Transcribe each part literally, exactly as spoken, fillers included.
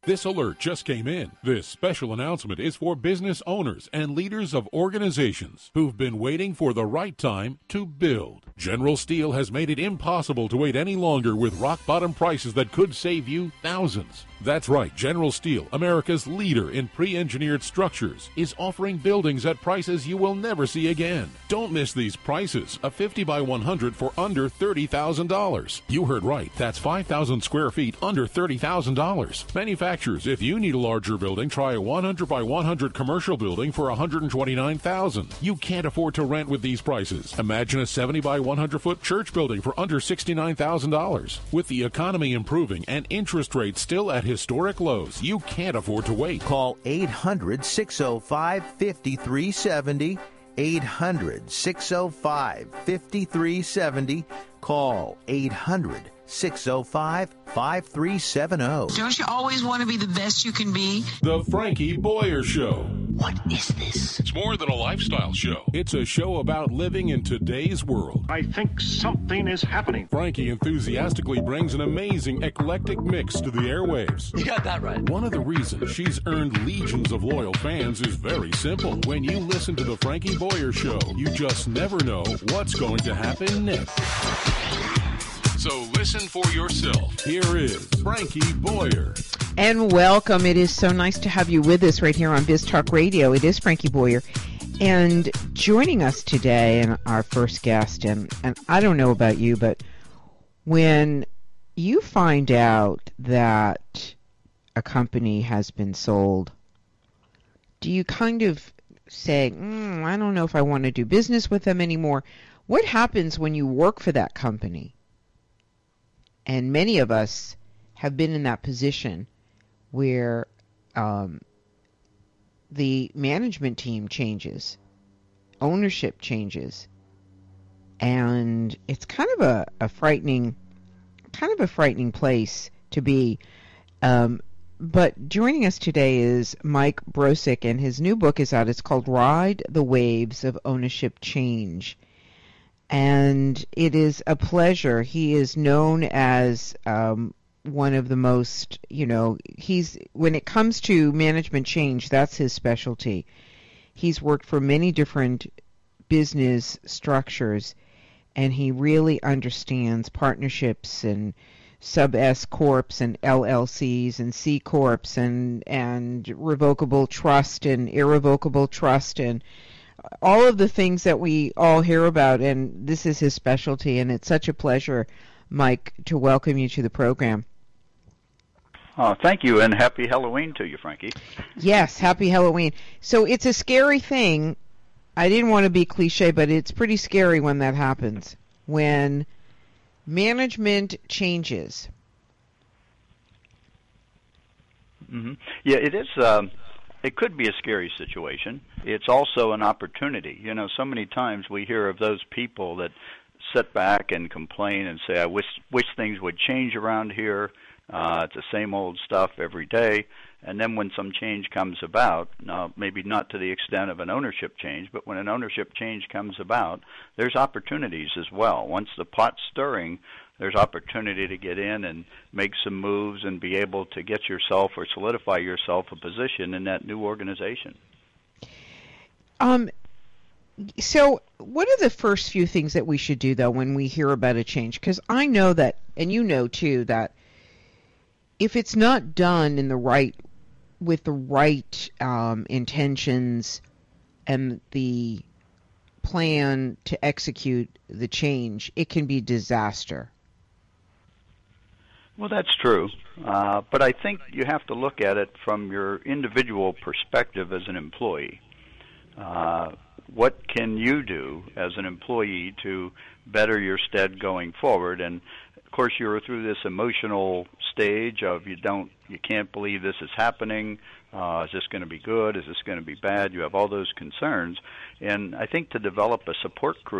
This alert just came in. This special announcement is for business owners and leaders of organizations who've been waiting for the right time to build. General Steel has made it impossible to wait any longer with rock-bottom prices that could save you thousands. That's right, General Steel, America's leader in pre-engineered structures, is offering buildings at prices you will never see again. Don't miss these prices. A fifty by one hundred for under thirty thousand dollars. You heard right. That's five thousand square feet under thirty thousand dollars. Manufacturers, if you need a larger building, try a one hundred by one hundred commercial building for one hundred twenty-nine thousand dollars. You can't afford to rent with these prices. Imagine a seventy by one hundred foot church building for under sixty-nine thousand dollars. With the economy improving and interest rates still at historic lows, you can't afford to wait. Call eight hundred, six oh five, five three seven oh. eight hundred, six oh five, five three seven oh. Call eight hundred, six oh five, five three seven oh. Don't you always want to be the best you can be? The Frankie Boyer Show. What is this? It's more than a lifestyle show. It's a show about living in today's world. I think something is happening. Frankie enthusiastically brings an amazing eclectic mix to the airwaves. You got that right. One of the reasons she's earned legions of loyal fans is very simple. When you listen to the Frankie Boyer Show, you just never know what's going to happen next. So listen for yourself. Here is Frankie Boyer. And welcome. It is so nice to have you with us right here on Biz Talk Radio. It is Frankie Boyer. And joining us today, and our first guest, and, and I don't know about you, but when you find out that a company has been sold, do you kind of say, mm, I don't know if I want to do business with them anymore? What happens when you work for that company? And many of us have been in that position where um, the management team changes, ownership changes, and it's kind of a, a frightening, kind of a frightening place to be. Um, but joining us today is Mike Brosick, and his new book is out. It's called Ride the Waves of Ownership Change. And it is a pleasure. He is known as um, one of the most, you know, he's, when it comes to management change, that's his specialty. He's worked for many different business structures, and he really understands partnerships and sub-S corps and L L Cs and C corps and, and revocable trust and irrevocable trust and all of the things that we all hear about, and this is his specialty, and it's such a pleasure, Mike, to welcome you to the program. Oh, thank you, and happy Halloween to you, Frankie. Yes, happy Halloween. So it's a scary thing. I didn't want to be cliche, but it's pretty scary when that happens, when management changes. Mm-hmm. Yeah, it is. Um, it could be a scary situation. It's also an opportunity. You know, so many times we hear of those people that sit back and complain and say, I wish, wish things would change around here. Uh, it's the same old stuff every day. And then when some change comes about, now maybe not to the extent of an ownership change, but when an ownership change comes about, there's opportunities as well. Once the pot's stirring, there's opportunity to get in and make some moves and be able to get yourself or solidify yourself a position in that new organization. Um. So what are the first few things that we should do, though, when we hear about a change? Because I know that, and you know, too, that if it's not done in the right, with the right um, intentions and the plan to execute the change, it can be disaster. Well, that's true. Uh, but I think you have to look at it from your individual perspective as an employee. Uh, what can you do as an employee to better your stead going forward? And of course, you're through this emotional stage of you don't, you can't believe this is happening. Uh, is this going to be good? Is this going to be bad? You have all those concerns. And I think to develop a support group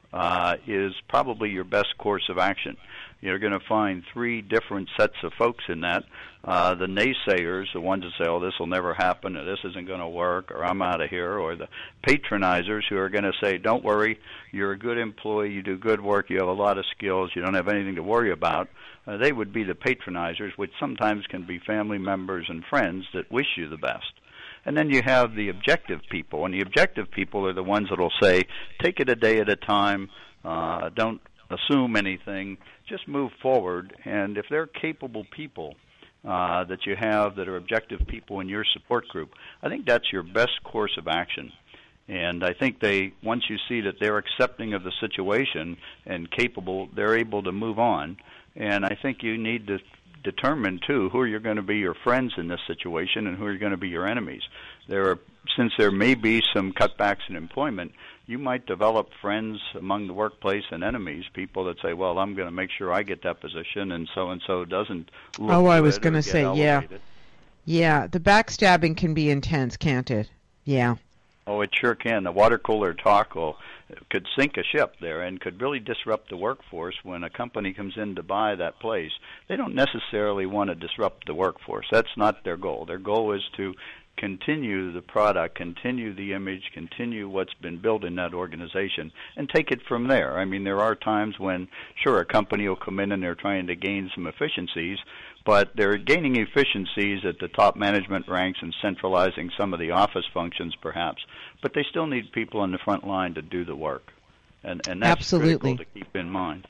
uh, is probably your best course of action. You're going to find three different sets of folks in that. Uh, the naysayers, the ones that say, oh, this will never happen, or this isn't going to work, or I'm out of here, or the patronizers who are going to say, don't worry, you're a good employee, you do good work, you have a lot of skills, you don't have anything to worry about. Uh, they would be the patronizers, which sometimes can be family members and friends that wish you the best. And then you have the objective people, and the objective people are the ones that will say, take it a day at a time, uh, don't assume anything, just move forward. And if they're capable people uh, that you have that are objective people in your support group, I think that's your best course of action. And I think they, once you see that they're accepting of the situation and capable, they're able to move on. And I think you need to determine, too, who are going to be your friends in this situation and who are going to be your enemies. There are, since there may be some cutbacks in employment, you might develop friends among the workplace and enemies, people that say, well, I'm going to make sure I get that position and so-and-so doesn't look Oh, I was going to say, elevated. yeah. Yeah, the backstabbing can be intense, can't it? Yeah. Oh, it sure can. The water cooler talk will, could sink a ship there and could really disrupt the workforce when a company comes in to buy that place. They don't necessarily want to disrupt the workforce. That's not their goal. Their goal is to continue the product, continue the image, continue what's been built in that organization, and take it from there. I mean, there are times when, sure, a company will come in and they're trying to gain some efficiencies, but they're gaining efficiencies at the top management ranks and centralizing some of the office functions, perhaps. But they still need people on the front line to do the work, and and that's Absolutely. critical to keep in mind.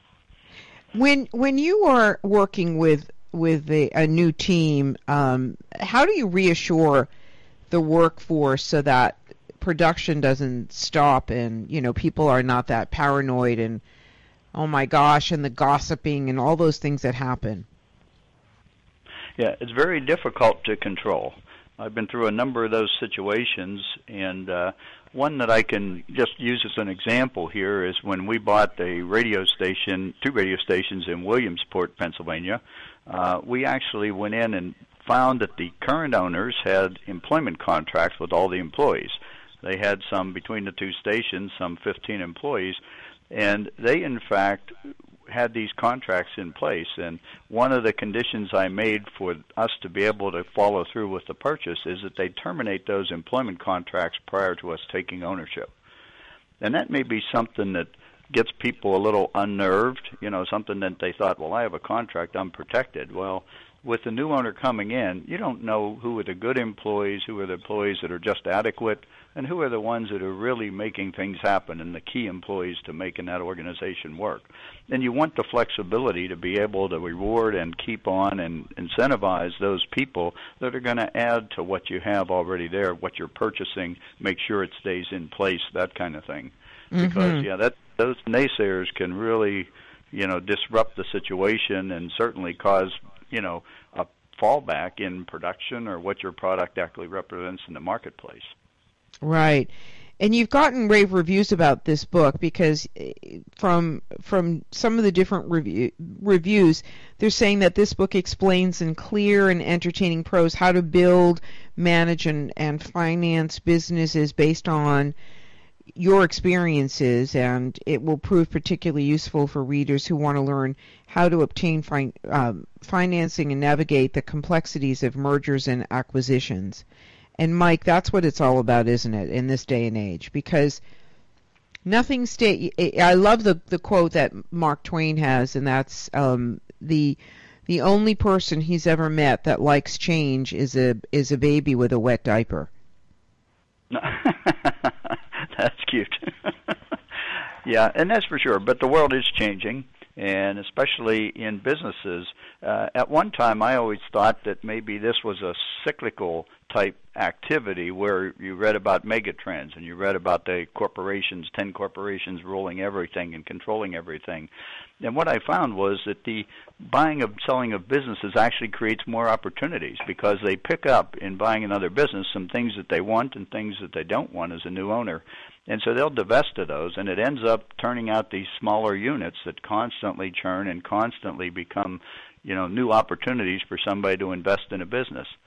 When when you are working with with a, a new team, um, how do you reassure the workforce so that production doesn't stop and, you know, people are not that paranoid and, oh my gosh, and the gossiping and all those things that happen? Yeah, it's very difficult to control. I've been through a number of those situations, and uh, one that I can just use as an example here is when we bought a radio station, two radio stations in Williamsport, Pennsylvania. Uh, we actually went in and found that the current owners had employment contracts with all the employees. They had some, between the two stations, some fifteen employees, and they, in fact, had these contracts in place. And one of the conditions I made for us to be able to follow through with the purchase is that they terminate those employment contracts prior to us taking ownership. And that may be something that gets people a little unnerved, you know, something that they thought, well, I have a contract, I'm protected. Well, with the new owner coming in, you don't know who are the good employees, who are the employees that are just adequate, and who are the ones that are really making things happen and the key employees to making that organization work. And you want the flexibility to be able to reward and keep on and incentivize those people that are going to add to what you have already there, what you're purchasing, make sure it stays in place, that kind of thing. Mm-hmm. Because, yeah, that those naysayers can really, you know, disrupt the situation and certainly cause, you know, a fallback in production or what your product actually represents in the marketplace. Right. And you've gotten rave reviews about this book because from from some of the different review, reviews, they're saying that this book explains in clear and entertaining prose how to build, manage, and, and finance businesses based on your experiences, and it will prove particularly useful for readers who want to learn how to obtain fin- um, financing and navigate the complexities of mergers and acquisitions. And Mike, that's what it's all about, isn't it, in this day and age? Because nothing stay. I love the the quote that Mark Twain has, and that's um, the the only person he's ever met that likes change is a is a baby with a wet diaper. That's cute. Yeah, and that's for sure. But the world is changing, and especially in businesses. Uh, at one time, I always thought that maybe this was a cyclical type activity where you read about megatrends and you read about the corporations, ten corporations ruling everything and controlling everything. And what I found was that the buying and selling of businesses actually creates more opportunities because they pick up in buying another business some things that they want and things that they don't want as a new owner. And so they'll divest of those, and it ends up turning out these smaller units that constantly churn and constantly become, you know, new opportunities for somebody to invest in a business.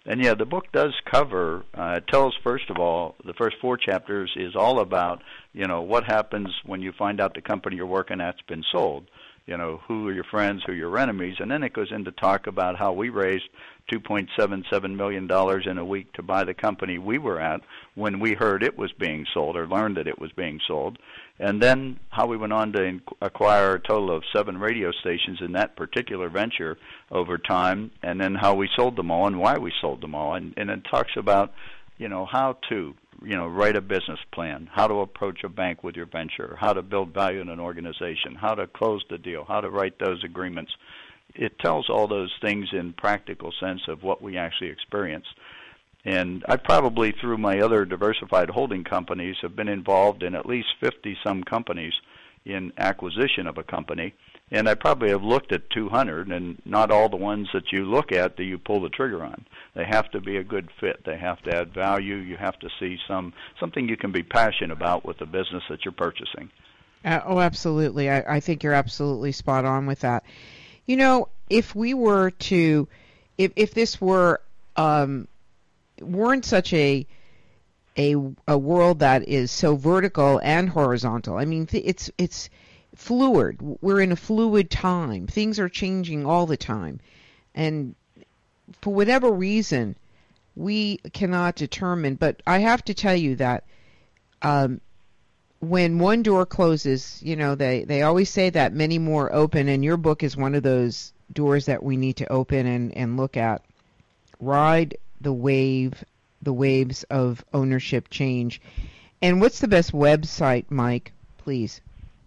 And yeah, the book does cover, uh, it tells, first of all, the first four chapters is all about, you know, what happens when you find out the company you're working at's been sold. You know, who are your friends, who are your enemies, and then it goes into talk about how we raised two point seven seven million dollars in a week to buy the company we were at when we heard it was being sold or learned that it was being sold, and then how we went on to acquire a total of seven radio stations in that particular venture over time, and then how we sold them all and why we sold them all, and, and it talks about, you know, how to you know, write a business plan, how to approach a bank with your venture, how to build value in an organization, how to close the deal, how to write those agreements. It tells all those things in practical sense of what we actually experienced. And I probably, through my other diversified holding companies, have been involved in at least fifty-some companies in acquisition of a company. And I probably have looked at two hundred, and not all the ones that you look at do you pull the trigger on. They have to be a good fit. They have to add value. You have to see some something you can be passionate about with the business that you're purchasing. Uh, oh, absolutely. I, I think you're absolutely spot on with that. You know, if we were to, if if this were um, weren't such a a a world that is so vertical and horizontal. I mean, it's it's fluid. We're in a fluid time. Things are changing all the time. And for whatever reason, we cannot determine. But I have to tell you that um, when one door closes, you know, they, they always say that many more open, and your book is one of those doors that we need to open and, and look at. Ride the wave, the waves of ownership change. And what's the best website, Mike, please?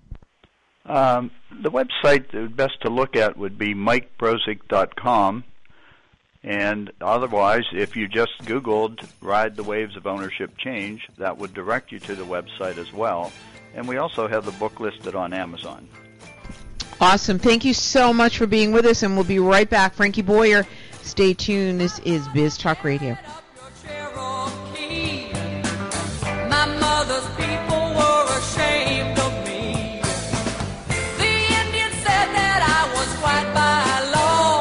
Um, the website the best to look at would be mike brozek dot com, and otherwise, if you just Googled Ride the Waves of Ownership Change, that would direct you to the website as well. And we also have the book listed on Amazon. Awesome. Thank you so much for being with us, and we'll be right back. Frankie Boyer, stay tuned. This is Biz Talk Radio. My mother's people were ashamed of me. The Indian said that I was white by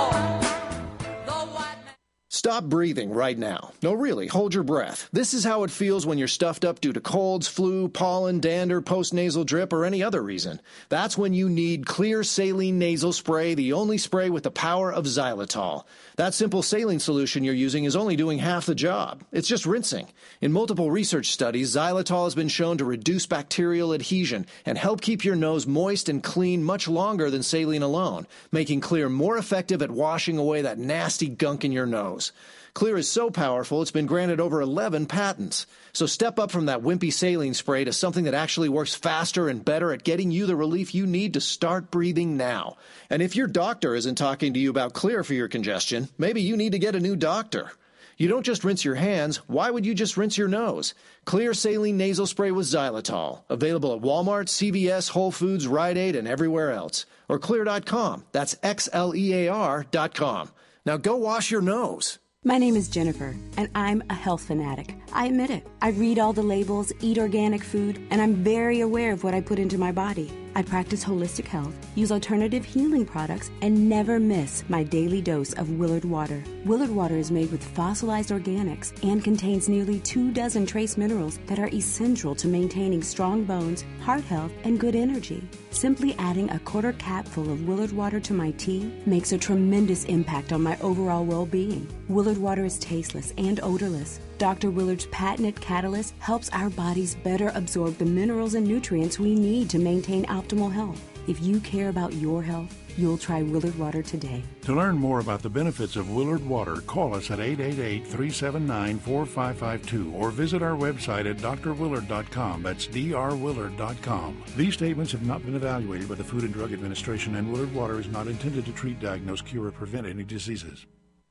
law. The white man... Stop breathing right now. No, really, hold your breath. This is how it feels when you're stuffed up due to colds, flu, pollen, dander, postnasal drip, or any other reason. That's when you need Clear Saline Nasal Spray, the only spray with the power of xylitol. That simple saline solution you're using is only doing half the job. It's just rinsing. In multiple research studies, xylitol has been shown to reduce bacterial adhesion and help keep your nose moist and clean much longer than saline alone, making Clear more effective at washing away that nasty gunk in your nose. Clear is so powerful, it's been granted over eleven patents. So step up from that wimpy saline spray to something that actually works faster and better at getting you the relief you need to start breathing now. And if your doctor isn't talking to you about Clear for your congestion, maybe you need to get a new doctor. You don't just rinse your hands. Why would you just rinse your nose? Clear Saline Nasal Spray with xylitol. Available at Walmart, C V S, Whole Foods, Rite Aid, and everywhere else. Or clear dot com. That's X L E A R dot com. Now go wash your nose. My name is Jennifer, and I'm a health fanatic. I admit it. I read all the labels, eat organic food, and I'm very aware of what I put into my body. I practice holistic health, use alternative healing products, and never miss my daily dose of Willard Water. Willard Water is made with fossilized organics and contains nearly two dozen trace minerals that are essential to maintaining strong bones, heart health, and good energy. Simply adding a quarter capful of Willard Water to my tea makes a tremendous impact on my overall well-being. Willard Water is tasteless and odorless. Doctor Willard's patented catalyst helps our bodies better absorb the minerals and nutrients we need to maintain optimal health. If you care about your health, you'll try Willard Water today. To learn more about the benefits of Willard Water, call us at eight eight eight, three seven nine, four five five two or visit our website at d r willard dot com. That's d r willard dot com. These statements have not been evaluated by the Food and Drug Administration, and Willard Water is not intended to treat, diagnose, cure, or prevent any diseases.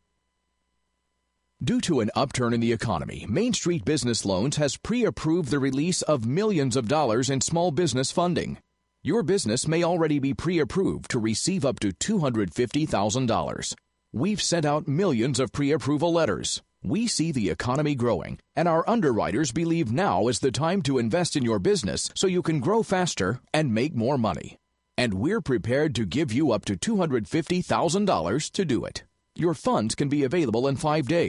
Due to an upturn in the economy, Main Street Business Loans has pre-approved the release of millions of dollars in small business funding. Your business may already be pre-approved to receive up to two hundred fifty thousand dollars. We've sent out millions of pre-approval letters. We see the economy growing, and our underwriters believe now is the time to invest in your business so you can grow faster and make more money. And we're prepared to give you up to two hundred fifty thousand dollars to do it. Your funds can be available in five days.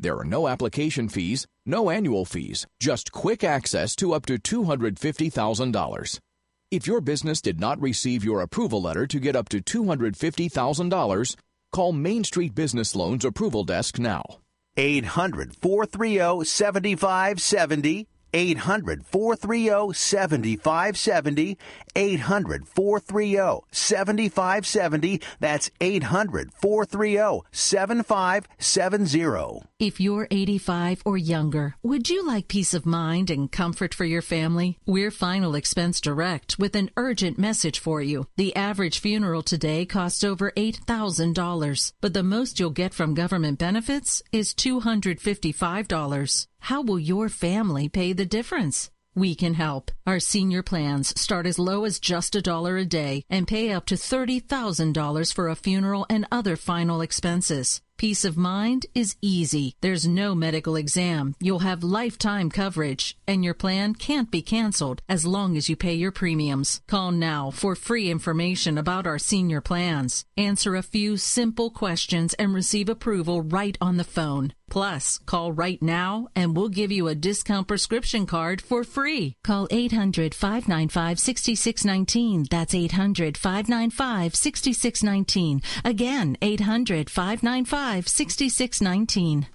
There are no application fees, no annual fees, just quick access to up to two hundred fifty thousand dollars. If your business did not receive your approval letter to get up to two hundred fifty thousand dollars, call Main Street Business Loans Approval Desk now. eight hundred, four three zero, seven five seven zero. eight hundred, four three zero, seven five seven zero. eight hundred, four three zero, seven five seven zero. That's eight hundred, four three zero, seven five seven zero. If you're eighty-five or younger, would you like peace of mind and comfort for your family? We're Final Expense Direct with an urgent message for you. The average funeral today costs over eight thousand dollars, but the most you'll get from government benefits is two hundred fifty-five dollars. How will your family pay the difference? We can help. Our senior plans start as low as just a dollar a day and pay up to thirty thousand dollars for a funeral and other final expenses. Peace of mind is easy. There's no medical exam. You'll have lifetime coverage, and your plan can't be canceled as long as you pay your premiums. Call now for free information about our senior plans. Answer a few simple questions and receive approval right on the phone. Plus, call right now and we'll give you a discount prescription card for free. Call eight hundred, five nine five, six six one nine. That's eight hundred, five nine five, six six one nine. Again, eight hundred, five nine five, six six one nine.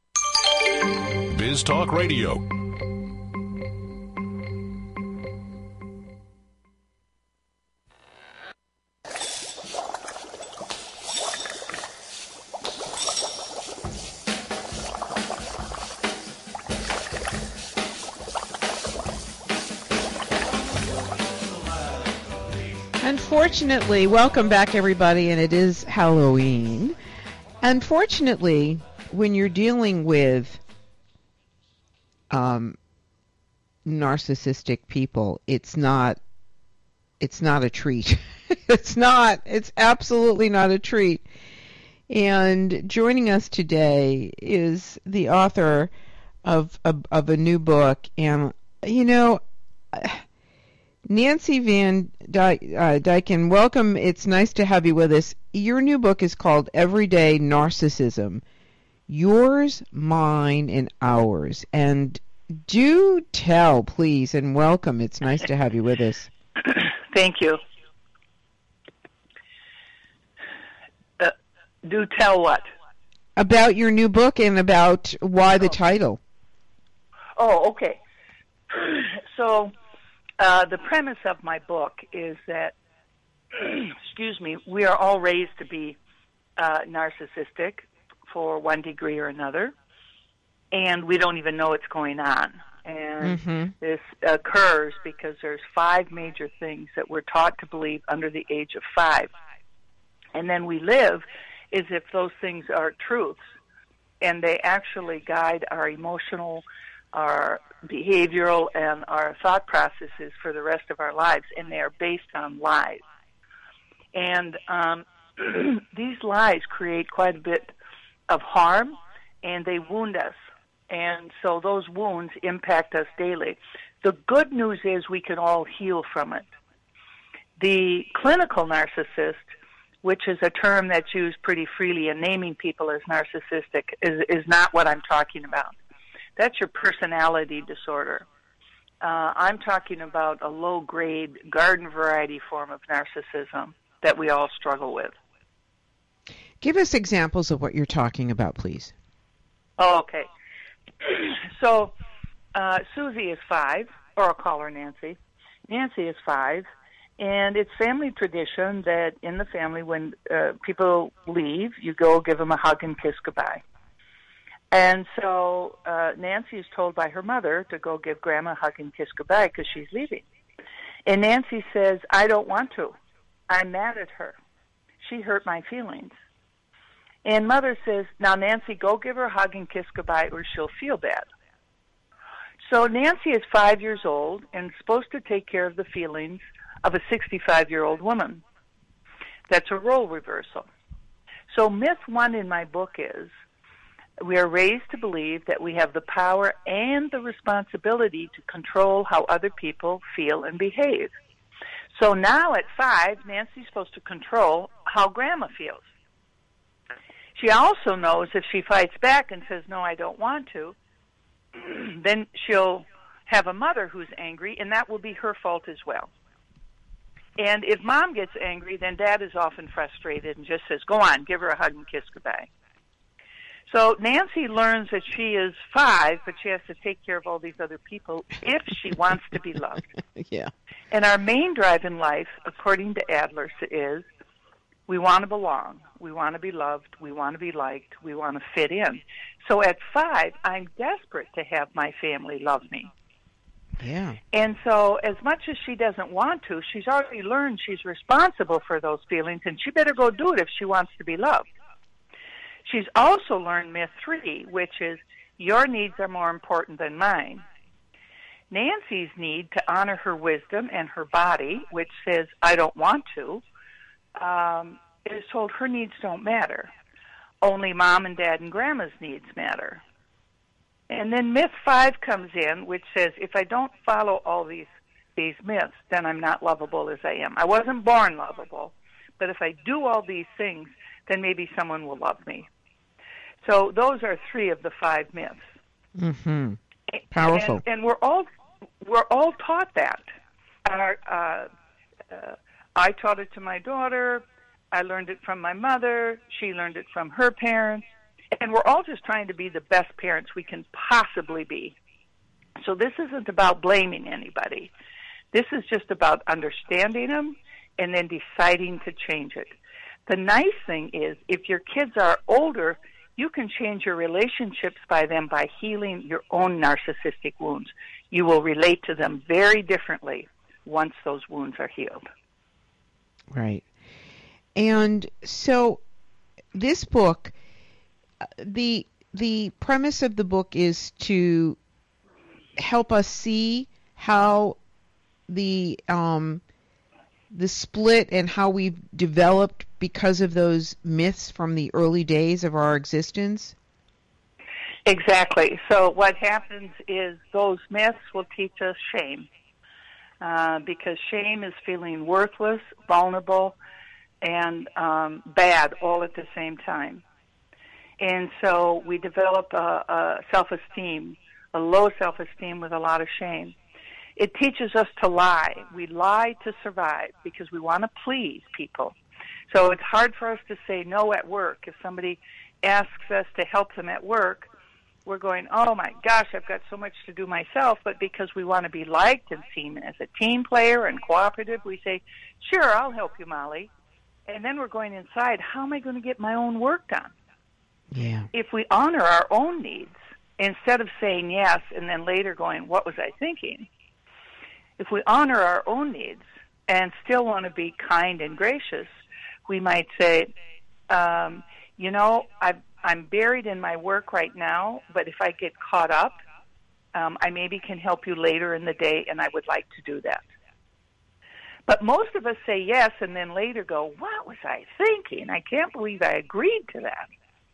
Biz Talk Radio. Unfortunately, welcome back everybody, and it is Halloween. Unfortunately, when you're dealing with um, narcissistic people, it's not it's not a treat. It's not. It's absolutely not a treat. And joining us today is the author of of, of a new book, and you know, Nancy Van Dyken, welcome. It's nice to have you with us. Your new book is called Everyday Narcissism, Yours, Mine, and Ours. And do tell, please, and welcome. It's nice to have you with us. Thank you. Uh, do tell what? About your new book and about why the title. Oh, okay. So... Uh, the premise of my book is that, excuse me, we are all raised to be uh, narcissistic for one degree or another, and we don't even know what's going on. And mm-hmm. this occurs because there's five major things that we're taught to believe under the age of five. And then we live as if those things are truths, and they actually guide our emotional, our behavioral, and our thought processes for the rest of our lives, and they are based on lies. And um, these lies create quite a bit of harm, and they wound us. And so those wounds impact us daily. The good news is we can all heal from it. The clinical narcissist, which is a term that's used pretty freely in naming people as narcissistic, is, is not what I'm talking about. That's your personality disorder. Uh, I'm talking about a low-grade, garden-variety form of narcissism that we all struggle with. Give us examples of what you're talking about, please. Oh, okay. So, uh, Susie is five, or I'll call her Nancy. Nancy is five, and it's family tradition that in the family, when uh, people leave, you go give them a hug and kiss goodbye. And so uh, Nancy is told by her mother to go give Grandma a hug and kiss goodbye because she's leaving. And Nancy says, I don't want to. I'm mad at her. She hurt my feelings. And Mother says, now, Nancy, go give her a hug and kiss goodbye or she'll feel bad. So Nancy is five years old and supposed to take care of the feelings of a sixty-five-year-old woman. That's a role reversal. So myth one in my book is, we are raised to believe that we have the power and the responsibility to control how other people feel and behave. So now at five, Nancy's supposed to control how Grandma feels. She also knows if she fights back and says, no, I don't want to, then she'll have a mother who's angry, and that will be her fault as well. And if mom gets angry, then dad is often frustrated and just says, go on, give her a hug and kiss goodbye. So Nancy learns that she is five, but she has to take care of all these other people if she wants to be loved. Yeah. And our main drive in life, according to Adler, is we want to belong. We want to be loved. We want to be liked. We want to fit in. So at five, I'm desperate to have my family love me. Yeah. And so as much as she doesn't want to, she's already learned she's responsible for those feelings, and she better go do it if she wants to be loved. She's also learned myth three, which is your needs are more important than mine. Nancy's need to honor her wisdom and her body, which says, I don't want to, um, is told her needs don't matter. Only mom and dad and grandma's needs matter. And then myth five comes in, which says, if I don't follow all these, these myths, then I'm not lovable as I am. I wasn't born lovable, but if I do all these things, then maybe someone will love me. So those are three of the five myths. Mm-hmm. Powerful. And, and we're all we're all taught that. Our, uh, uh, I taught it to my daughter. I learned it from my mother. She learned it from her parents. And we're all just trying to be the best parents we can possibly be. So this isn't about blaming anybody. This is just about understanding them and then deciding to change it. The nice thing is, if your kids are older, you can change your relationships by them by healing your own narcissistic wounds. You will relate to them very differently once those wounds are healed. Right. And so this book, the the premise of the book is to help us see how the um, the split and how we've developed because of those myths from the early days of our existence? Exactly. So what happens is those myths will teach us shame, uh, because shame is feeling worthless, vulnerable, and um, bad all at the same time. And so we develop a, a self-esteem, a low self-esteem with a lot of shame. It teaches us to lie. We lie to survive because we want to please people. So it's hard for us to say no at work. If somebody asks us to help them at work, we're going, oh my gosh, I've got so much to do myself. But because we want to be liked and seen as a team player and cooperative, we say, sure, I'll help you, Molly. And then we're going inside, how am I going to get my own work done? Yeah. If we honor our own needs, instead of saying yes and then later going, what was I thinking? If we honor our own needs and still want to be kind and gracious, we might say, um, you know, I've, I'm buried in my work right now, but if I get caught up, um, I maybe can help you later in the day, and I would like to do that. But most of us say yes and then later go, what was I thinking? I can't believe I agreed to that.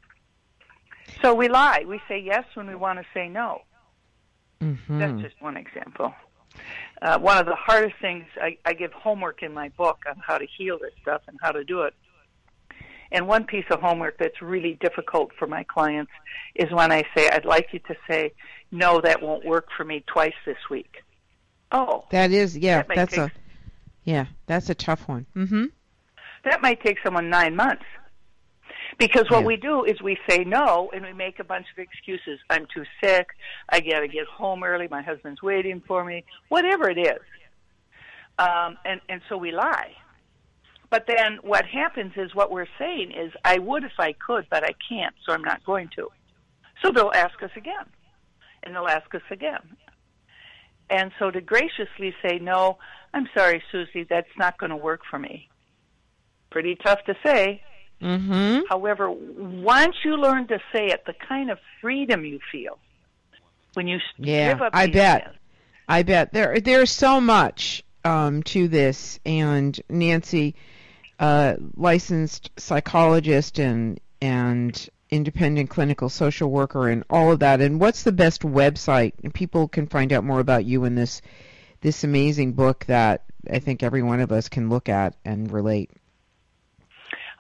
So we lie. We say yes when we want to say no. Mm-hmm. That's just one example. Uh, one of the hardest things, I, I give homework in my book on how to heal this stuff and how to do it. And one piece of homework that's really difficult for my clients is when I say, I'd like you to say, no, that won't work for me twice this week. Oh. That is, yeah, that that's take, a, yeah, that's a tough one. Mm-hmm. That might take someone nine months. Because what Yeah. we do is we say no, and we make a bunch of excuses. I'm too sick. I got to get home early. My husband's waiting for me. Whatever it is. Um, and, and so we lie. But then what happens is what we're saying is, I would if I could, but I can't, so I'm not going to. So they'll ask us again, and they'll ask us again. And so to graciously say, no, I'm sorry, Susie, that's not going to work for me. Pretty tough to say. Mm-hmm. However, once you learn to say it, the kind of freedom you feel when you Yeah, give up I these bet. myths. I bet. There, there's so much um, to this. And Nancy, uh, licensed psychologist and and independent clinical social worker and all of that. And what's the best website? And people can find out more about you in this this amazing book that I think every one of us can look at and relate.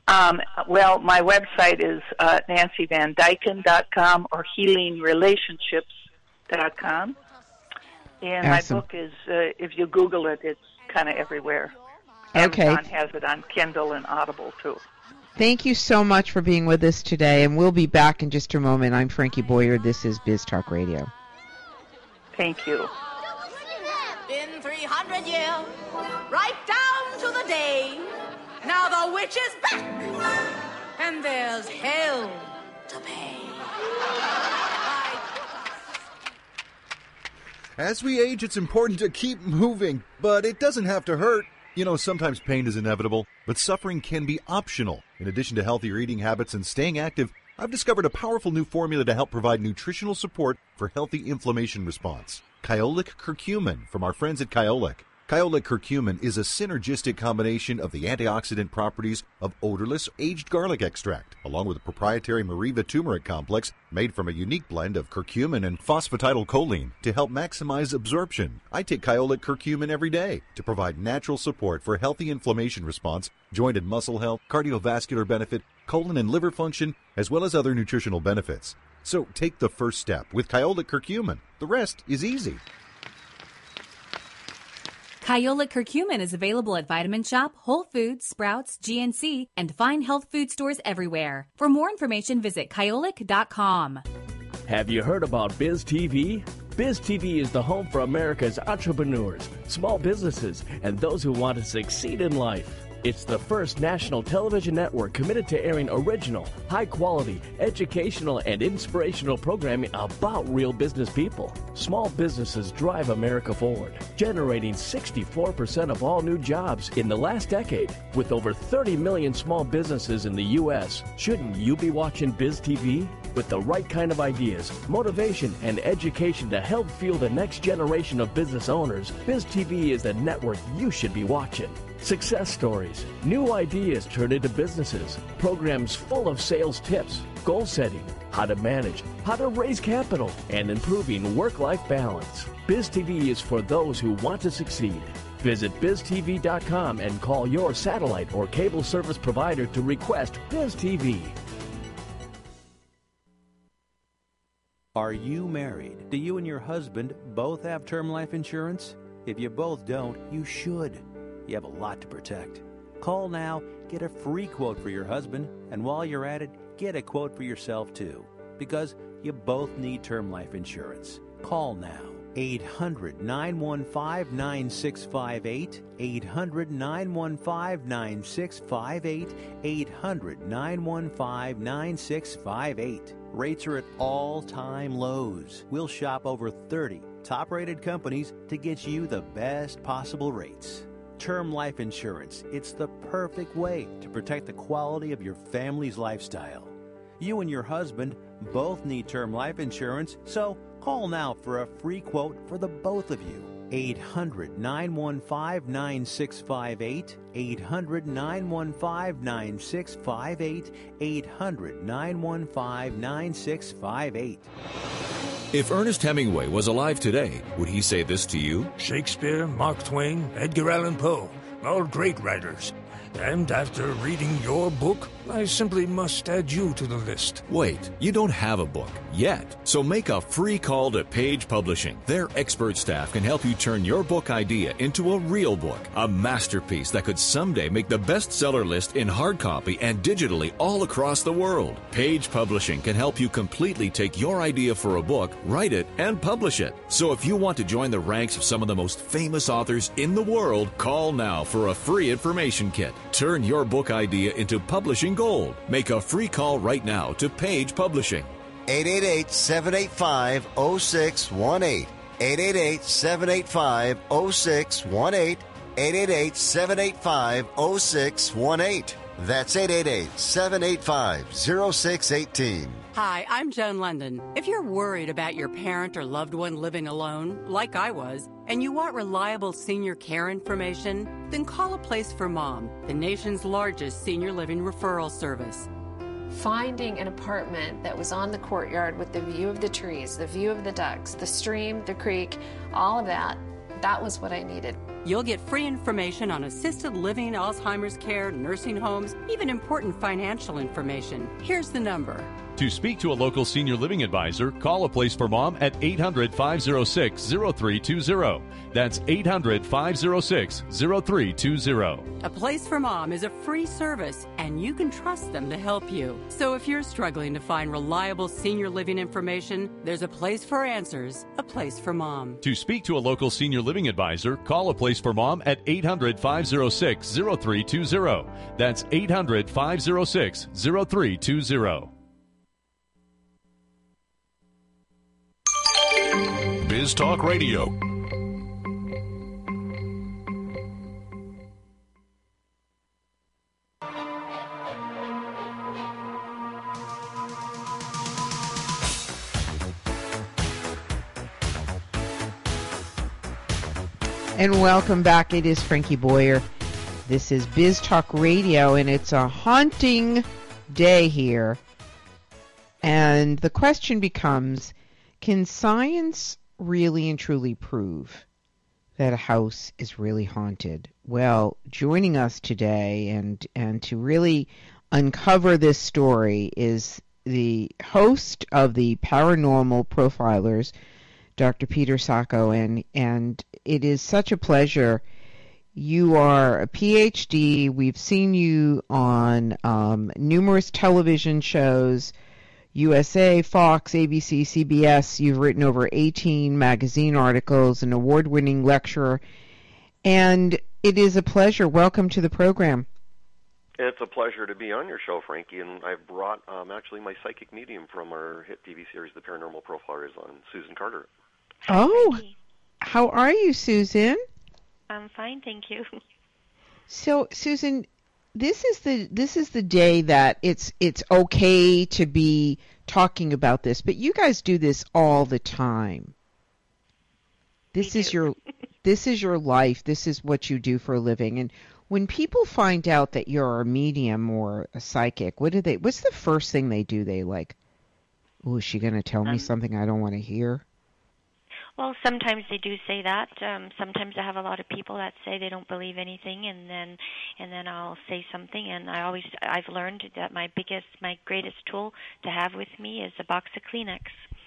Um, well, my website is uh, nancy van dyken dot com or healing relationships dot com. And Awesome. my book is, uh, if you Google it, it's kind of everywhere. Okay. Amazon has it on Kindle and Audible, too. Thank you so much for being with us today, and we'll be back in just a moment. I'm Frankie Boyer. This is Biz Talk Radio. Thank you. In three hundred years, right down to the day, now the witch is back, and there's hell to pay. As we age, it's important to keep moving, but it doesn't have to hurt. You know, sometimes pain is inevitable, but suffering can be optional. In addition to healthier eating habits and staying active, I've discovered a powerful new formula to help provide nutritional support for healthy inflammation response. Kyolic Curcumin from our friends at Kyolic. Kyolic Curcumin is a synergistic combination of the antioxidant properties of odorless aged garlic extract, along with a proprietary Mariva turmeric complex made from a unique blend of curcumin and phosphatidylcholine to help maximize absorption. I take Kyolic Curcumin every day to provide natural support for healthy inflammation response, joint and muscle health, cardiovascular benefit, colon and liver function, as well as other nutritional benefits. So take the first step with Kyolic Curcumin. The rest is easy. Kyolic Curcumin is available at Vitamin Shop, Whole Foods, Sprouts, G N C, and fine health food stores everywhere. For more information, visit kyolic dot com. Have you heard about Biz T V? Biz T V is the home for America's entrepreneurs, small businesses, and those who want to succeed in life. It's the first national television network committed to airing original, high-quality, educational, and inspirational programming about real business people. Small businesses drive America forward, generating sixty-four percent of all new jobs in the last decade. With over thirty million small businesses in the U S, shouldn't you be watching Biz T V? With the right kind of ideas, motivation, and education to help fuel the next generation of business owners, Biz T V is the network you should be watching. Success stories, new ideas turned into businesses, programs full of sales tips, goal setting, how to manage, how to raise capital, and improving work-life balance. Biz T V is for those who want to succeed. Visit biz t v dot com and call your satellite or cable service provider to request Biz T V. Are you married? Do you and your husband both have term life insurance? If you both don't, you should. You have a lot to protect. Call now, get a free quote for your husband, and while you're at it, get a quote for yourself too, because you both need term life insurance. Call now. eight hundred, nine one five, nine six five eight, eight hundred, nine one five, nine six five eight, eight hundred, nine one five, nine six five eight. Rates are at all-time lows. We'll shop over thirty top-rated companies to get you the best possible rates. Term life insurance, it's the perfect way to protect the quality of your family's lifestyle. You and your husband both need term life insurance, so call now for a free quote for the both of you. eight hundred, nine one five, nine six five eight, eight hundred, nine one five, nine six five eight, eight hundred, nine one five, nine six five eight. If Ernest Hemingway was alive today, would he say this to you? Shakespeare, Mark Twain, Edgar Allan Poe, all great writers. And after reading your book, I simply must add you to the list. Wait, you don't have a book yet. So make a free call to Page Publishing. Their expert staff can help you turn your book idea into a real book, a masterpiece that could someday make the bestseller list in hard copy and digitally all across the world. Page Publishing can help you completely take your idea for a book, write it, and publish it. So if you want to join the ranks of some of the most famous authors in the world, call now for a free information kit. Turn your book idea into publishing gold. Make a free call right now to Page Publishing. eight eight eight, seven eight five, zero six one eight. eight eight eight, seven eight five, zero six one eight. eight eight eight, seven eight five, zero six one eight. That's eight eight eight, seven eight five, zero six one eight. Hi, I'm Joan London. If you're worried about your parent or loved one living alone, like I was, and you want reliable senior care information, then call A Place for Mom, the nation's largest senior living referral service. Finding an apartment that was on the courtyard with the view of the trees, the view of the ducks, the stream, the creek, all of that, that was what I needed. You'll get free information on assisted living, Alzheimer's care, nursing homes, even important financial information. Here's the number. To speak to a local senior living advisor, call A Place for Mom at eight hundred, five oh six, oh three two oh. That's eight hundred, five oh six, oh three two oh. A Place for Mom is a free service, and you can trust them to help you. So if you're struggling to find reliable senior living information, there's a place for answers, A Place for Mom. To speak to a local senior living advisor, call A Place for Mom at eight hundred, five oh six, oh three two oh. That's eight hundred, five oh six, oh three two oh. Biz Talk Radio. And welcome back. It is Frankie Boyer. This is Biz Talk Radio, and it's a haunting day here. And the question becomes, can science really and truly prove that a house is really haunted? Well, joining us today and and to really uncover this story is the host of the Paranormal Profilers, Doctor Peter Sacco, and and it is such a pleasure. You are a P H D. We've seen you on um, numerous television shows, U S A, Fox, A B C, C B S. You've written over eighteen magazine articles, an award-winning lecturer, and it is a pleasure. Welcome to the program. It's a pleasure to be on your show, Frankie, and I've brought um, actually my psychic medium from our hit T V series, The Paranormal Profilers, on, Susan Carter. Oh, how are you, Susan? I'm fine, thank you. So, Susan, this is the this is the day that it's it's okay to be talking about this, but you guys do this all the time. This is your this is your life. This is what you do for a living. And when people find out that you're a medium or a psychic, what do they? What's the first thing they do? They like, oh, is she going to tell me Um, something I don't want to hear? Well, sometimes they do say that. Um, sometimes I have a lot of people that say they don't believe anything, and then and then I'll say something. And I always I've learned that my biggest, my greatest tool to have with me is a box of Kleenex.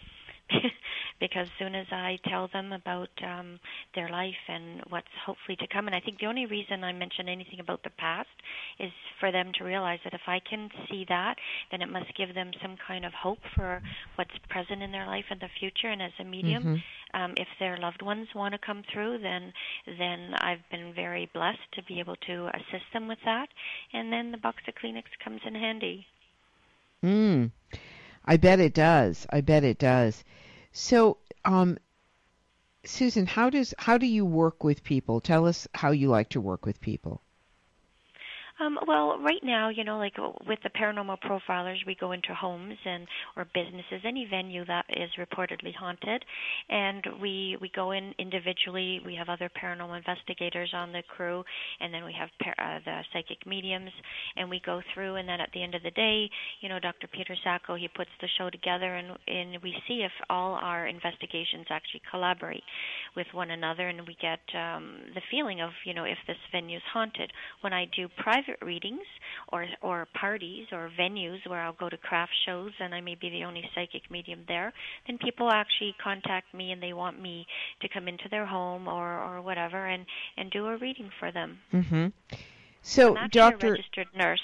Because as soon as I tell them about um, their life and what's hopefully to come, and I think the only reason I mention anything about the past is for them to realize that if I can see that, then it must give them some kind of hope for what's present in their life in the future. And as a medium, Mhm. um, if their loved ones want to come through, then then I've been very blessed to be able to assist them with that. And then the box of Kleenex comes in handy. Hmm. I bet it does. I bet it does. So, um, Susan, how does how do you work with people? Tell us how you like to work with people. Um, well, right now, you know, like with the Paranormal Profilers, we go into homes and or businesses, any venue that is reportedly haunted, and we we go in individually. We have other paranormal investigators on the crew, and then we have par- uh, the psychic mediums, and we go through. And then at the end of the day, you know, Doctor Peter Sacco, he puts the show together, and and we see if all our investigations actually collaborate with one another, and we get um, the feeling of, you know, if this venue is haunted. When I do private readings or or parties or venues where I'll go to craft shows and I may be the only psychic medium there, then people actually contact me and they want me to come into their home or, or whatever and, and do a reading for them. Mm-hmm. So, I'm actually Doctor a registered nurse.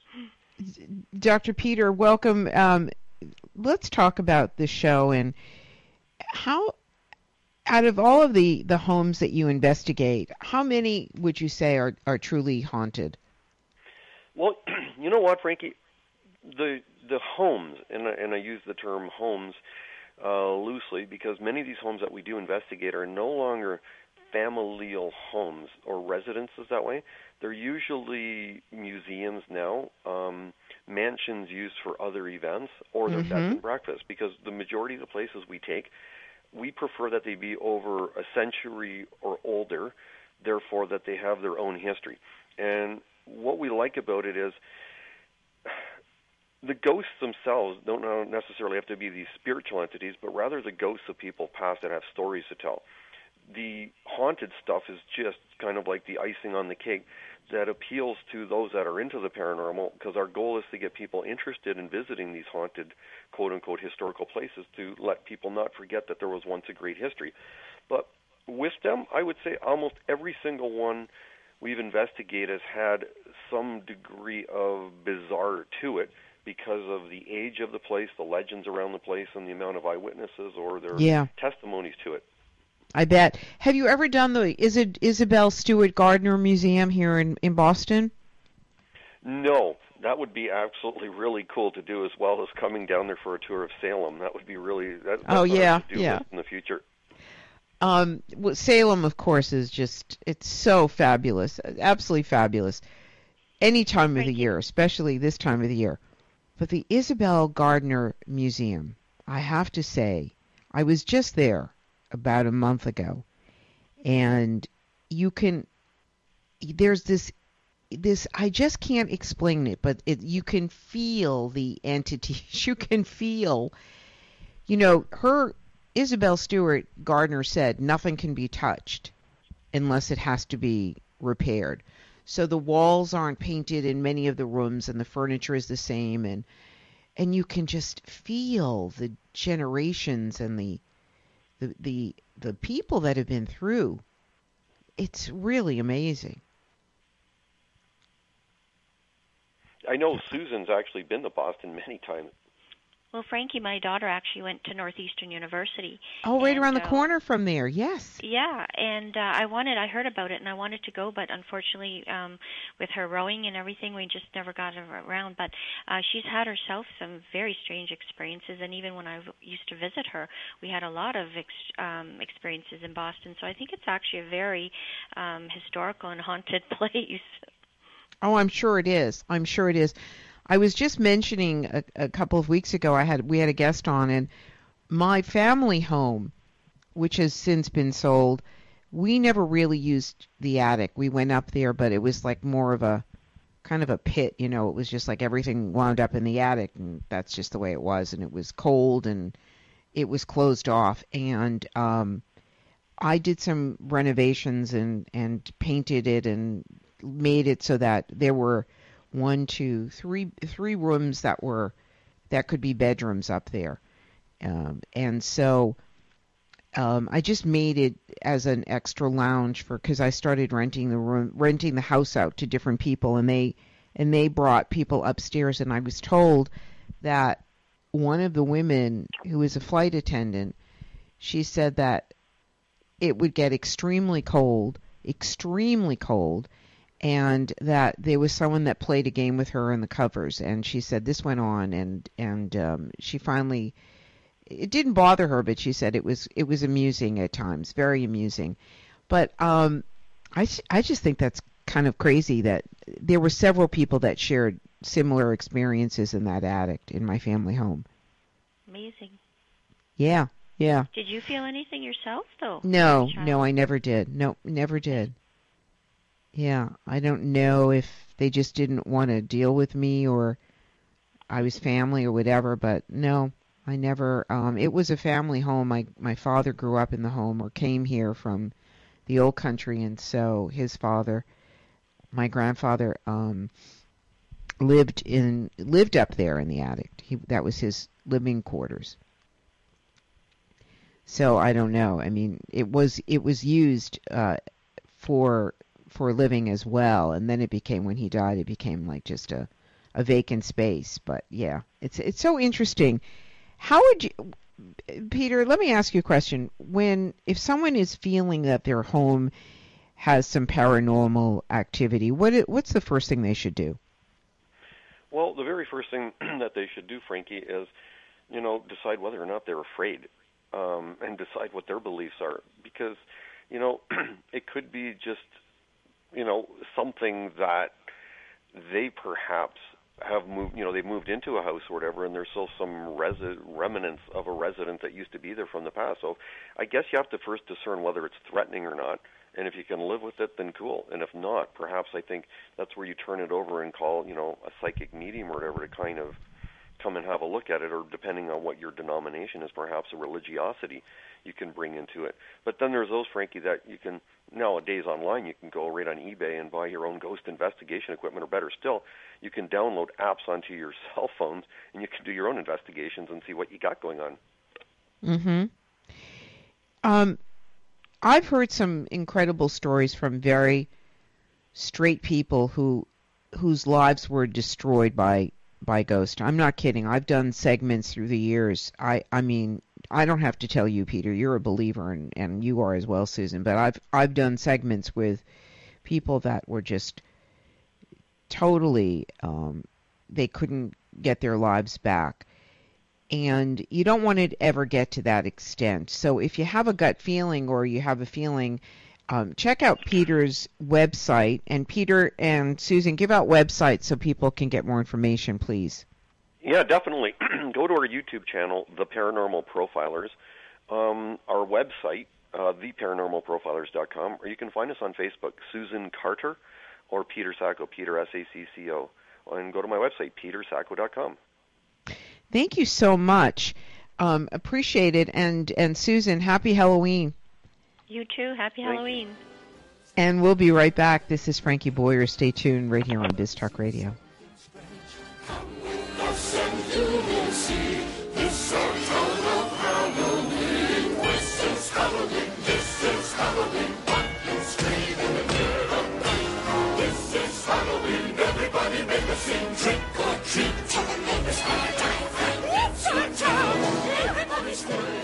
Doctor Peter, welcome. Um, let's talk about the show and how, out of all of the, the homes that you investigate, how many would you say are, are truly haunted? Well, you know what, Frankie? The the homes, and I, and I use the term homes uh, loosely because many of these homes that we do investigate are no longer familial homes or residences that way. They're usually museums now, um, mansions used for other events, or they're Mhm. beds and breakfast, because the majority of the places we take, we prefer that they be over a century or older, therefore that they have their own history. And what we like about it is the ghosts themselves don't necessarily have to be these spiritual entities, but rather the ghosts of people past that have stories to tell. the haunted stuff is just kind of like the icing on the cake that appeals to those that are into the paranormal, because our goal is to get people interested in visiting these haunted, quote-unquote, historical places, to let people not forget that there was once a great history. But with them, I would say almost every single one we've investigated has had some degree of bizarre to it because of the age of the place, the legends around the place, and the amount of eyewitnesses or their Yeah. testimonies to it. I bet. Have you ever done the is it Isabel Stewart Gardner Museum here in, in Boston? No, that would be absolutely really cool to do, as well as coming down there for a tour of Salem. That would be really that, that's Oh, on our yeah, to-do yeah. list in the future. Um, well, Salem, of course, is just, it's so fabulous, absolutely fabulous, any time of the year, especially this time of the year. But the Isabel Gardner Museum, I have to say, I was just there about a month ago, and you can, there's this, this, I just can't explain it, but it, you can feel the entities, you can feel, you know, her, Isabel Stewart Gardner said nothing can be touched unless it has to be repaired. So the walls aren't painted in many of the rooms, and the furniture is the same, and and you can just feel the generations and the the the, the people that have been through. It's really amazing. I know Susan's actually been to Boston many times. Well, Frankie, my daughter actually went to Northeastern University. Oh, right and, around the uh, corner from there, yes. Yeah, and uh, I wanted, I heard about it, and I wanted to go, but unfortunately, um, with her rowing and everything, we just never got around. But uh, she's had herself some very strange experiences, and even when I used to visit her, we had a lot of ex- um, experiences in Boston. So I think it's actually a very um, historical and haunted place. Oh, I'm sure it is. I'm sure it is. I was just mentioning a, a couple of weeks ago, I had we had a guest on, and my family home, which has since been sold, we never really used the attic. We went up there, but it was like more of a kind of a pit, you know. It was just like everything wound up in the attic, and that's just the way it was. And it was cold, and it was closed off. And um, I did some renovations and and painted it and made it so that there were one, two, three, three rooms that were that could be bedrooms up there, um, and so um, I just made it as an extra lounge for because I started renting the room, renting the house out to different people, and they and they brought people upstairs, and I was told that one of the women who is a flight attendant, she said that it would get extremely cold, extremely cold. And that there was someone that played a game with her in the covers, and she said this went on, and and um, she finally, it didn't bother her, but she said it was it was amusing at times, very amusing. But um, I I just think that's kind of crazy that there were several people that shared similar experiences in that attic in my family home. Amazing. Yeah, yeah. Did you feel anything yourself, though? No, no, I never did. No, never did. Yeah, I don't know if they just didn't want to deal with me or I was family or whatever, but no, I never, um, it was a family home. My, my father grew up in the home or came here from the old country, and so his father, my grandfather, um, lived in, lived up there in the attic. He, that was his living quarters. So I don't know. I mean, it was, it was used, uh, for for living as well, and then it became, when he died, it became like just a, a vacant space. But yeah, it's it's so interesting. How would you, Peter, let me ask you a question. When, if someone is feeling that their home has some paranormal activity, what what's the first thing they should do? Well, the very first thing that they should do, Frankie, is, you know, decide whether or not they're afraid, um, and decide what their beliefs are, because, you know, it could be just, you know, something that they perhaps have moved, you know, they've moved into a house or whatever, and there's still some resi- remnants of a resident that used to be there from the past. So I guess you have to first discern whether it's threatening or not, and if you can live with it, then cool. And if not, perhaps I think that's where you turn it over and call, you know, a psychic medium or whatever to kind of come and have a look at it, or depending on what your denomination is, perhaps a religiosity you can bring into it. But then there's those, Frankie, that you can, nowadays online, you can go right on eBay and buy your own ghost investigation equipment, or better still, you can download apps onto your cell phones, and you can do your own investigations and see what you got going on. Mm-hmm. Um, I've heard some incredible stories from very straight people who whose lives were destroyed by by ghost. I'm not kidding. I've done segments through the years. I, I mean, I don't have to tell you, Peter. You're a believer, and, and you are as well, Susan. But I've I've done segments with people that were just totally um, they couldn't get their lives back. And you don't want to ever get to that extent. So if you have a gut feeling or you have a feeling, um, check out Peter's website. And Peter and Susan, give out websites so people can get more information, please. Yeah, definitely. Go to our YouTube channel, The Paranormal Profilers, um, our website, uh, the paranormal profilers dot com, or you can find us on Facebook, Susan Carter or Peter Sacco, Peter S A C C O, and go to my website, peter sacco dot com. Thank you so much. Um, appreciate it. And, and Susan, happy Halloween. You too. Happy Halloween. And we'll be right back. This is Frankie Boyer. Stay tuned right here on Biz Talk Radio. Everybody make a scene, trick or treat. Tell the neighbors how to die. It's our town. Everybody's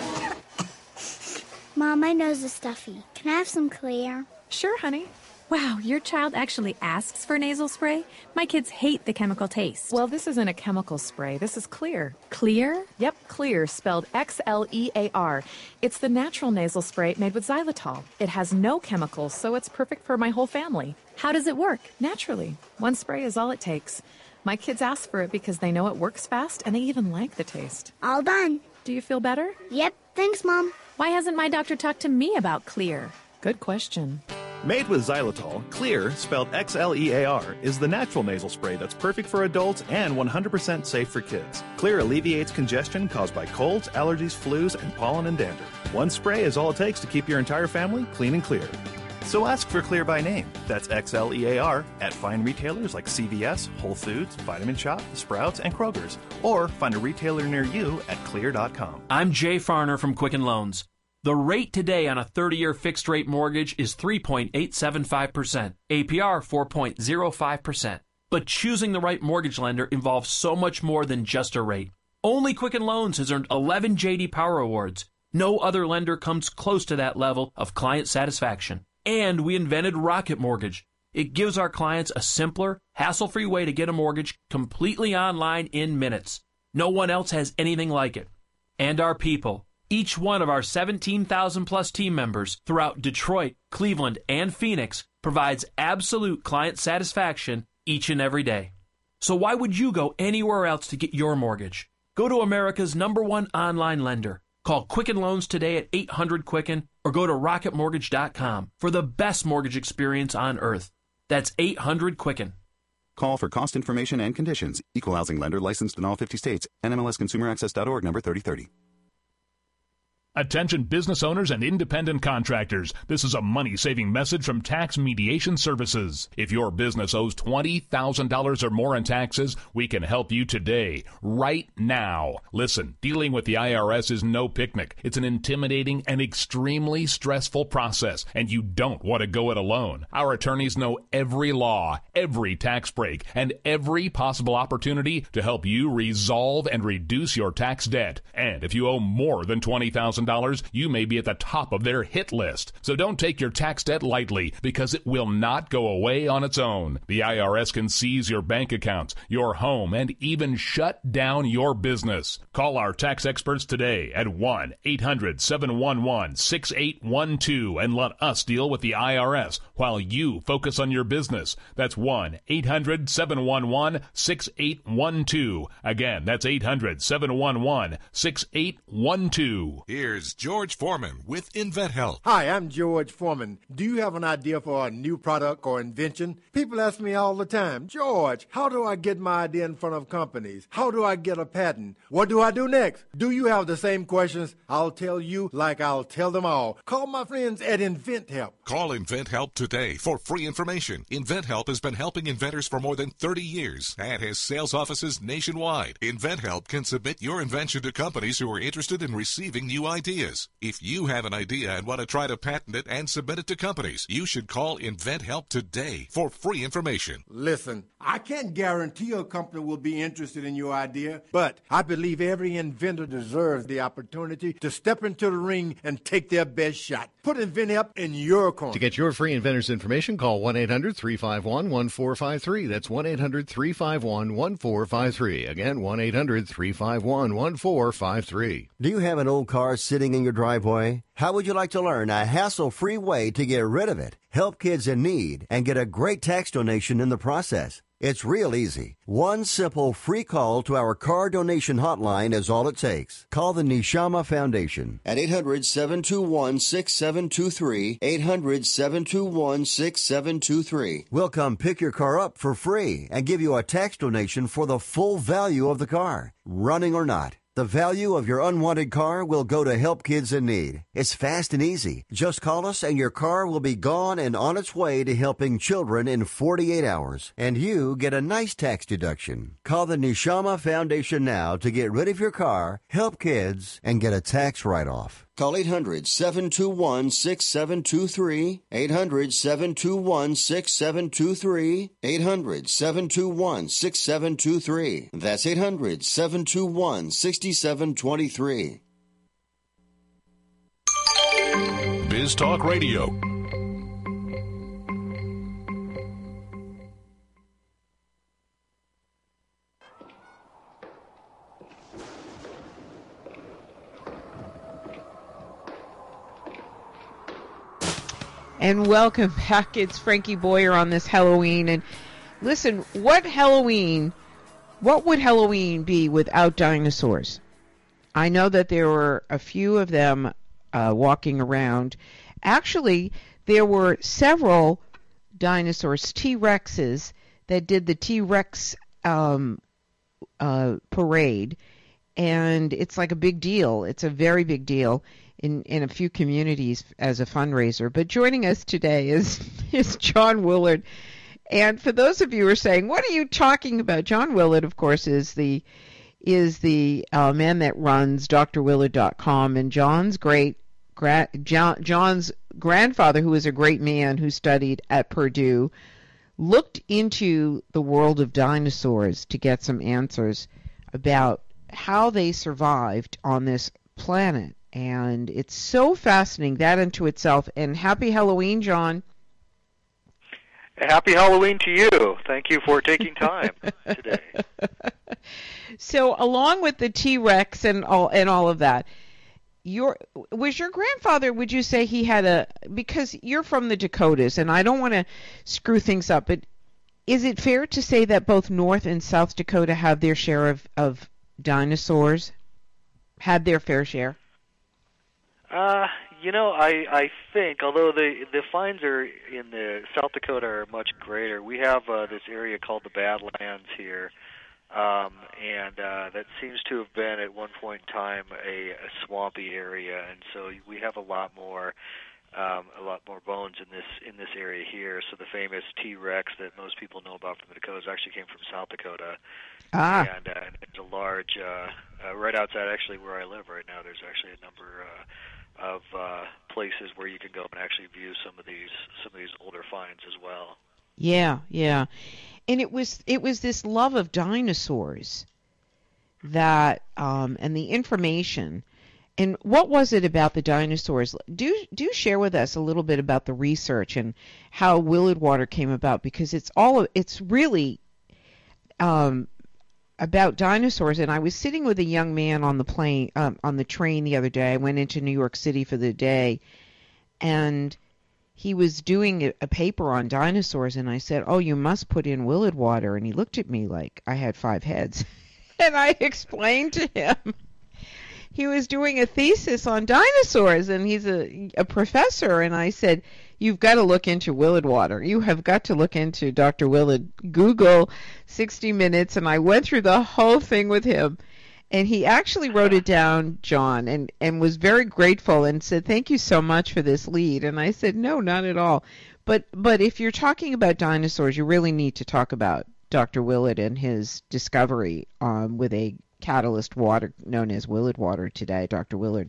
free. Mom, my nose is stuffy. Can I have some Clear? Sure, honey. Wow, your child actually asks for nasal spray? My kids hate the chemical taste. Well, this isn't a chemical spray. This is Clear. Clear? Yep, Clear, spelled X L E A R. It's the natural nasal spray made with xylitol. It has no chemicals, so it's perfect for my whole family. How does it work? Naturally. One spray is all it takes. My kids ask for it because they know it works fast, and they even like the taste. All done. Do you feel better? Yep, thanks, Mom. Why hasn't my doctor talked to me about Clear? Good question. Made with xylitol, Clear, spelled X L E A R, is the natural nasal spray that's perfect for adults and one hundred percent safe for kids. Clear alleviates congestion caused by colds, allergies, flus, and pollen and dander. One spray is all it takes to keep your entire family clean and clear. So ask for Clear by name. That's X L E A R at fine retailers like C V S, Whole Foods, Vitamin Shop, Sprouts, and Kroger's. Or find a retailer near you at clear dot com. I'm Jay Farner from Quicken Loans. The rate today on a thirty-year fixed-rate mortgage is three point eight seven five percent, A P R four point zero five percent. But choosing the right mortgage lender involves so much more than just a rate. Only Quicken Loans has earned eleven J D Power Awards. No other lender comes close to that level of client satisfaction. And we invented Rocket Mortgage. It gives our clients a simpler, hassle-free way to get a mortgage completely online in minutes. No one else has anything like it. And our people. Each one of our seventeen thousand plus team members throughout Detroit, Cleveland, and Phoenix provides absolute client satisfaction each and every day. So why would you go anywhere else to get your mortgage? Go to America's number one online lender. Call Quicken Loans today at eight hundred Quicken or go to rocket mortgage dot com for the best mortgage experience on earth. That's eight hundred Quicken. Call for cost information and conditions. Equal housing lender licensed in all fifty states. N M L S consumer access dot org number thirty thirty. Attention business owners and independent contractors. This is a money-saving message from Tax Mediation Services. If your business owes twenty thousand dollars or more in taxes, we can help you today, right now. Listen, dealing with the I R S is no picnic. It's an intimidating and extremely stressful process, and you don't want to go it alone. Our attorneys know every law, every tax break, and every possible opportunity to help you resolve and reduce your tax debt. And if you owe more than twenty thousand dollars, you may be at the top of their hit list. So don't take your tax debt lightly, because it will not go away on its own. The I R S can seize your bank accounts, your home, and even shut down your business. Call our tax experts today at one eight hundred seven one one six eight one two and let us deal with the I R S while you focus on your business. That's one eight hundred seven one one six eight one two. Again, that's eight hundred seven one one six eight one two. Here Here's George Foreman with InventHelp. Hi, I'm George Foreman. Do you have an idea for a new product or invention? People ask me all the time, George, how do I get my idea in front of companies? How do I get a patent? What do I do next? Do you have the same questions? I'll tell you like I'll tell them all. Call my friends at InventHelp. Call InventHelp today for free information. InventHelp has been helping inventors for more than thirty years and has sales offices nationwide. InventHelp can submit your invention to companies who are interested in receiving new ideas. If you have an idea and want to try to patent it and submit it to companies, you should call InventHelp today for free information. Listen, I can't guarantee a company will be interested in your idea, but I believe every inventor deserves the opportunity to step into the ring and take their best shot. Put InventHelp in your corner. To get your free inventor's information, call one eight hundred three five one one four five three. That's one eight hundred three five one one four five three. Again, one eight hundred three five one one four five three. Do you have an old car sitting in your driveway? How would you like to learn a hassle-free way to get rid of it, help kids in need, and get a great tax donation in the process? It's real easy. One simple free call to our car donation hotline is all it takes. Call the Neshama Foundation at eight hundred seven two one six seven two three, eight hundred seven two one six seven two three. We'll come pick your car up for free and give you a tax donation for the full value of the car, running or not. The value of your unwanted car will go to help kids in need. It's fast and easy. Just call us and your car will be gone and on its way to helping children in forty-eight hours. And you get a nice tax deduction. Call the Neshama Foundation now to get rid of your car, help kids, and get a tax write-off. Call eight hundred seven two one six seven two three, eight hundred seven two one six seven two three, eight hundred seven two one six seven two three. That's eight hundred seven two one six seven two three. Biz Talk Radio. And welcome back. It's Frankie Boyer on this Halloween. And listen, what Halloween, what would Halloween be without dinosaurs? I know that there were a few of them uh, walking around. Actually, there were several dinosaurs, T-Rexes, that did the T-Rex um, uh, parade. And it's like a big deal. It's a very big deal in, in a few communities as a fundraiser. But joining us today is, is John Willard. And for those of you who are saying, what are you talking about? John Willard, of course, is the is the uh, man that runs D R willard dot com. And John's great, gra- John, John's grandfather, who was a great man who studied at Purdue, looked into the world of dinosaurs to get some answers about how they survived on this planet. And it's so fascinating, that unto itself. And happy Halloween, John. Happy Halloween to you. Thank you for taking time today. So along with the T-Rex and all and all of that, your was your grandfather, would you say he had a, because you're from the Dakotas, and I don't want to screw things up, but is it fair to say that both North and South Dakota have their share of, of dinosaurs? Had their fair share? Uh, you know, I I think, although the the finds are in the South Dakota are much greater, we have uh, this area called the Badlands here, um, and uh, that seems to have been at one point in time a, a swampy area, and so we have a lot more um, a lot more bones in this in this area here. So the famous T-Rex that most people know about from the Dakotas actually came from South Dakota. Ah. And uh, it's a large, uh, uh, right outside actually where I live right now, there's actually a number uh, of uh, places where you can go and actually view some of these some of these older finds as well. Yeah, yeah. And it was it was this love of dinosaurs that um, and the information. And what was it about the dinosaurs? Do do share with us a little bit about the research and how Willard Water came about, because it's all it's really um, about dinosaurs. And I was sitting with a young man on the plane um, on the train the other day. I went into New York City for the day, and he was doing a, a paper on dinosaurs, and I said, "Oh, you must put in Willard Water." And he looked at me like I had five heads. And I explained to him. he was doing a thesis on dinosaurs, and he's a a professor. And I said, "You've got to look into Willard Water. You have got to look into Doctor Willard. Google sixty minutes." And I went through the whole thing with him. And he actually wrote it down, John, and, and was very grateful and said, "Thank you so much for this lead." And I said, "No, not at all." But but if you're talking about dinosaurs, you really need to talk about Doctor Willard and his discovery um, with a catalyst water known as Willard Water today, Doctor Willard.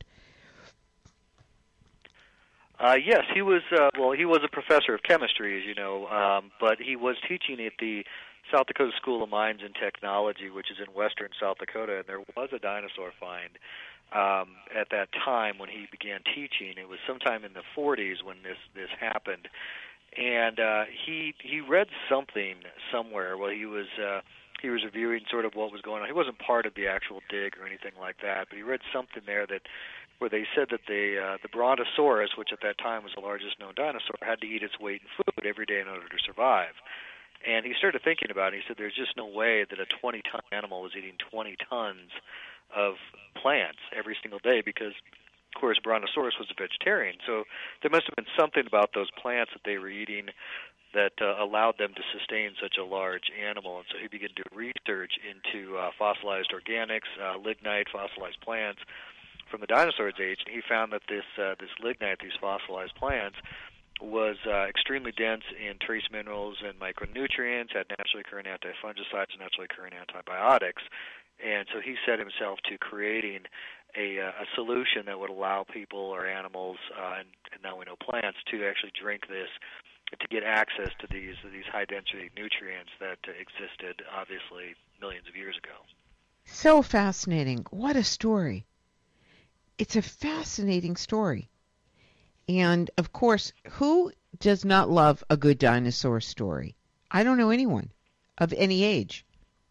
Uh, yes, he was. Uh, well, he was a professor of chemistry, as you know, um, but he was teaching at the South Dakota School of Mines and Technology, which is in western South Dakota, and there was a dinosaur find um, at that time when he began teaching. It was sometime in the forties when this this happened, and uh, he he read something somewhere while he was uh, he was reviewing sort of what was going on. He wasn't part of the actual dig or anything like that, but he read something there that where they said that the uh, the Brontosaurus, which at that time was the largest known dinosaur, had to eat its weight in food every day in order to survive. And he started thinking about it. He said there's just no way that a twenty-ton animal was eating twenty tons of plants every single day because, of course, Brontosaurus was a vegetarian. So there must have been something about those plants that they were eating that uh, allowed them to sustain such a large animal. And so he began to do research into uh, fossilized organics, uh, lignite, fossilized plants from the dinosaurs' age, and he found that this uh, this lignite, these fossilized plants, was uh, extremely dense in trace minerals and micronutrients, had naturally occurring antifungicides and naturally occurring antibiotics. And so he set himself to creating a, uh, a solution that would allow people or animals, uh, and, and now we know plants, to actually drink this to get access to these these high-density nutrients that uh, existed, obviously, millions of years ago. So fascinating. What a story. It's a fascinating story. And, of course, who does not love a good dinosaur story? I don't know anyone of any age.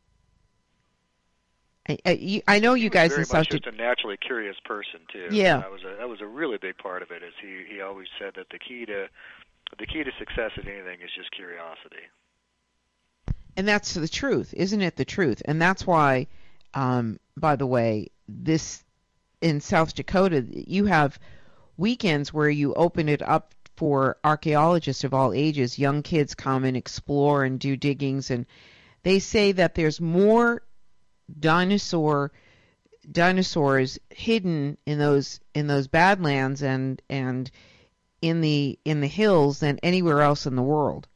I, I, I know you guys He was very much to... just a naturally curious person, too. Yeah. That was a, that was a really big part of it, is he, he always said that the key to the key to success in anything is just curiosity. And that's the truth, isn't it? The truth. And that's why, um, by the way, this... in South Dakota, you have weekends where you open it up for archaeologists of all ages. Young kids come and explore and do diggings, and they say that there's more dinosaur dinosaurs hidden in those in those badlands and and in the in the hills than anywhere else in the world.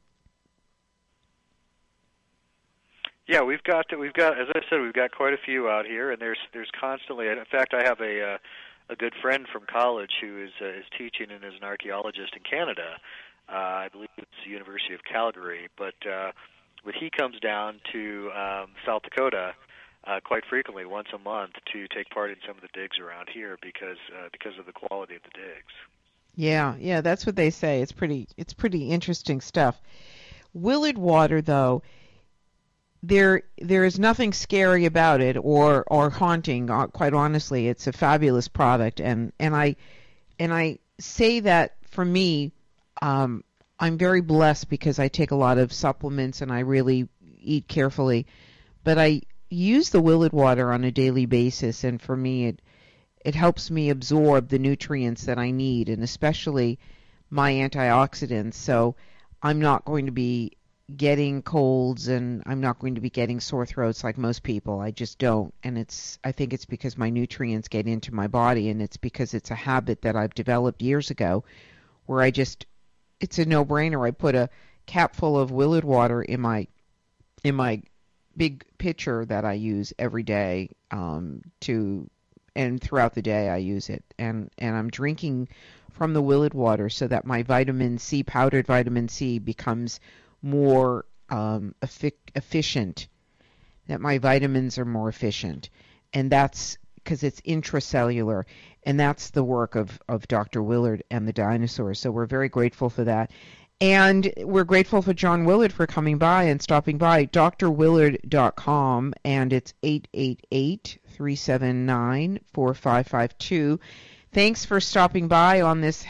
Yeah, we've got we've got as I said, we've got quite a few out here, and there's there's constantly. In fact, I have a uh, a good friend from college who is uh, is teaching and is an archaeologist in Canada. Uh, I believe it's the University of Calgary, but uh, but he comes down to um, South Dakota uh, quite frequently, once a month, to take part in some of the digs around here because uh, because of the quality of the digs. Yeah, yeah, that's what they say. It's pretty it's pretty interesting stuff. Willard Water, though. There, there is nothing scary about it, or, or haunting. Quite honestly, it's a fabulous product, and, and I, and I say that for me, um, I'm very blessed because I take a lot of supplements and I really eat carefully, but I use the Willard Water on a daily basis, and for me, it, it helps me absorb the nutrients that I need, and especially my antioxidants. So I'm not going to be getting colds, and I'm not going to be getting sore throats like most people. I just don't. And it's I think it's because my nutrients get into my body, and it's because it's a habit that I've developed years ago where I just it's a no-brainer. I put a cap full of Willard Water in my in my big pitcher that I use every day um to and throughout the day I use it, and and I'm drinking from the Willard Water so that my vitamin C, powdered vitamin C, becomes more um, efficient, that my vitamins are more efficient. And that's because it's intracellular. And that's the work of, of Doctor Willard and the dinosaurs. So we're very grateful for that. And we're grateful for John Willard for coming by and stopping by. D R willard dot com, and it's eight eight eight, three seven nine, four five five two. Thanks for stopping by on this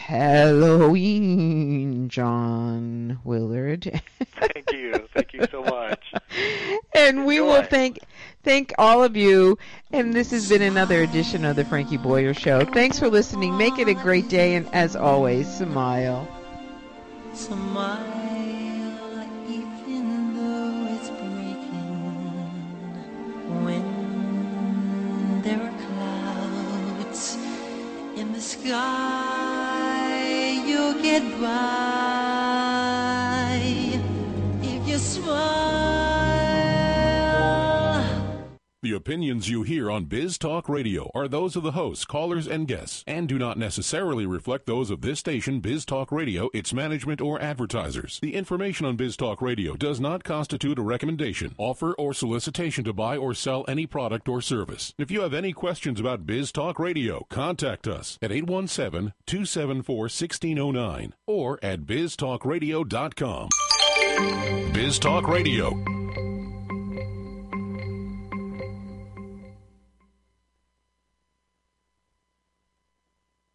Halloween, John Willard. Thank you. Thank you so much. And we Enjoy. will thank thank all of you. And this has been another edition of the Frankie Boyer Show. Thanks for listening. Make it a great day. And as always, smile. Smile, even though it's breaking. When there are clouds in the sky, you'll get by if you smile. The opinions you hear on Biz Talk Radio are those of the hosts, callers, and guests, and do not necessarily reflect those of this station, Biz Talk Radio, its management, or advertisers. The information on Biz Talk Radio does not constitute a recommendation, offer, or solicitation to buy or sell any product or service. If you have any questions about Biz Talk Radio, contact us at eight one seven, two seven four, one six zero nine or at biz talk radio dot com. Biz Talk Radio.